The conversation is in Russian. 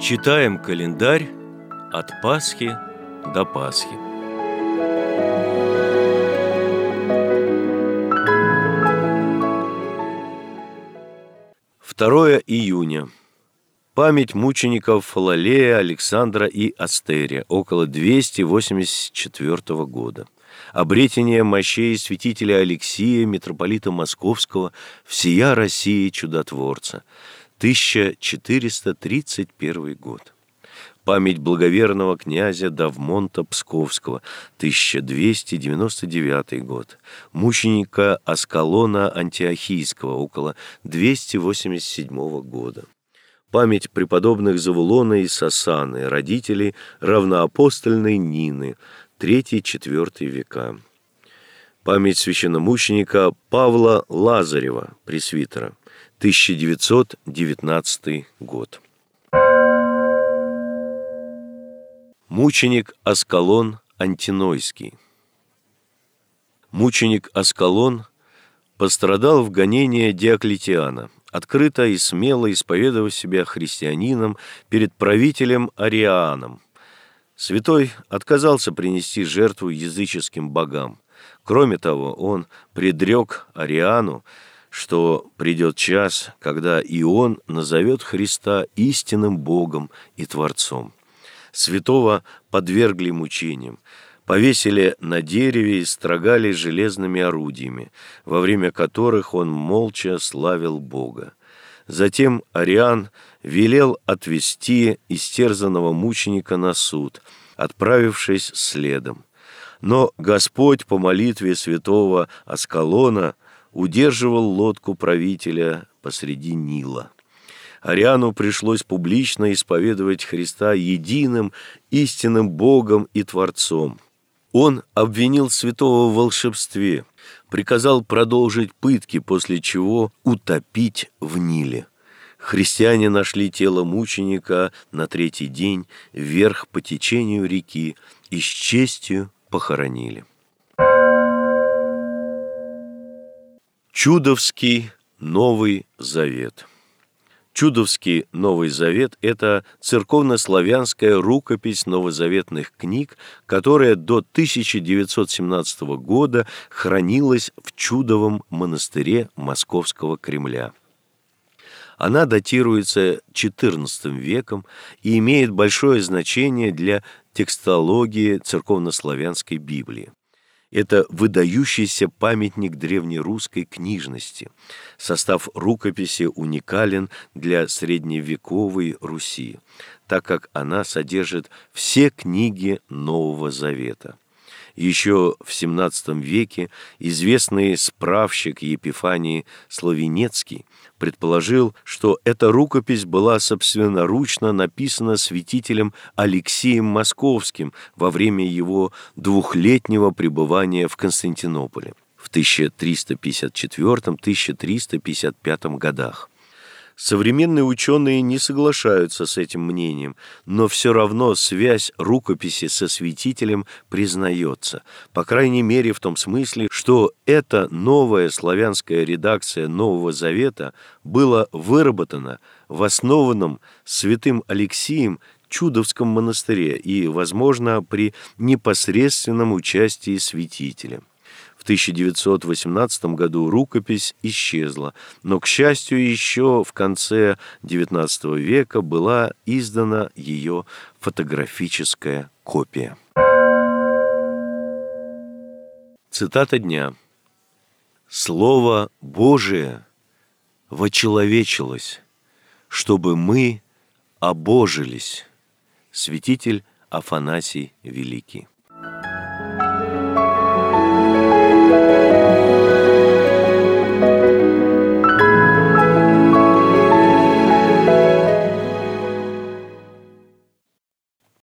Читаем календарь от Пасхи до Пасхи. Второе июня. Память мучеников Фалалея, Александра и Астерия, около 284 года. Обретение мощей святителя Алексия, митрополита Московского, всея России чудотворца, 1431 год. Память благоверного князя Давмонта Псковского, 1299 год. Мученика Аскалона Антиохийского, около 287 года. Память преподобных Завулона и Сосаны, родителей равноапостольной Нины, 3-4 века. Память священномученика Павла Лазарева, пресвитера, 1919 год. Мученик Аскалон Антинойский. Мученик Аскалон пострадал в гонении Диоклетиана, открыто и смело исповедовав себя христианином перед правителем Арианом. Святой отказался принести жертву языческим богам. Кроме того, он предрек Ариану, что придет час, когда и он назовет Христа истинным Богом и Творцом. Святого подвергли мучениям, повесили на дереве и строгали железными орудиями, во время которых он молча славил Бога. Затем Ариан велел отвести истерзанного мученика на суд, отправившись следом. Но Господь по молитве святого Аскалона удерживал лодку правителя посреди Нила. Ариану пришлось публично исповедовать Христа единым, истинным Богом и Творцом. Он обвинил святого в волшебстве, приказал продолжить пытки, после чего утопить в Ниле. Христиане нашли тело мученика на 3-й день вверх по течению реки и с честью похоронили. Чудовский Новый Завет. Чудовский Новый Завет – это церковнославянская рукопись новозаветных книг, которая до 1917 года хранилась в Чудовом монастыре Московского Кремля. Она датируется XIV веком и имеет большое значение для текстологии церковнославянской Библии. Это выдающийся памятник древнерусской книжности. Состав рукописи уникален для средневековой Руси, так как она содержит все книги Нового Завета. Еще в XVII веке известный справщик Епифаний Славенецкий предположил, что эта рукопись была собственноручно написана святителем Алексием Московским во время его 2-летнего пребывания в Константинополе в 1354-1355 годах. Современные ученые не соглашаются с этим мнением, но все равно связь рукописи со святителем признается, по крайней мере в том смысле, что эта новая славянская редакция Нового Завета была выработана в основанном святым Алексием Чудовском монастыре и, возможно, при непосредственном участии святителя. В 1918 году рукопись исчезла, но, к счастью, еще в конце XIX века была издана ее фотографическая копия. Цитата дня. «Слово Божие вочеловечилось, чтобы мы обожились». Святитель Афанасий Великий.